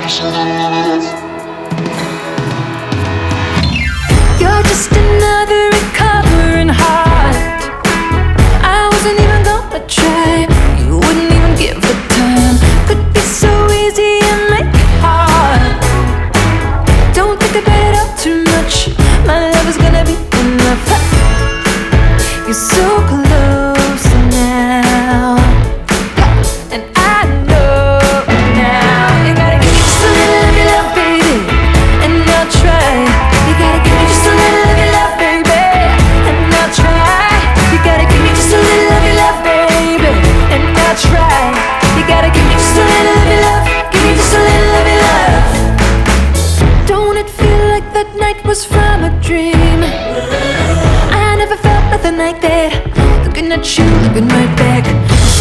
You're just another recovering heart. I wasn't even gonna try. You wouldn't even give the time. Could be so easy and make it hard. Don't think about it all too much. My love is gonna be enough. You're so close now, and I know now. You gotta give me just a little of your love, baby, and I'll try. You gotta give me just a little of your love, baby, and I'll try. You gotta give me just a little of your love, baby, and I'll try. You gotta give me just a little of your love. Give me just a little of your love. Don't it feel like that night was from a dream? I never felt nothing like that. Looking at you, looking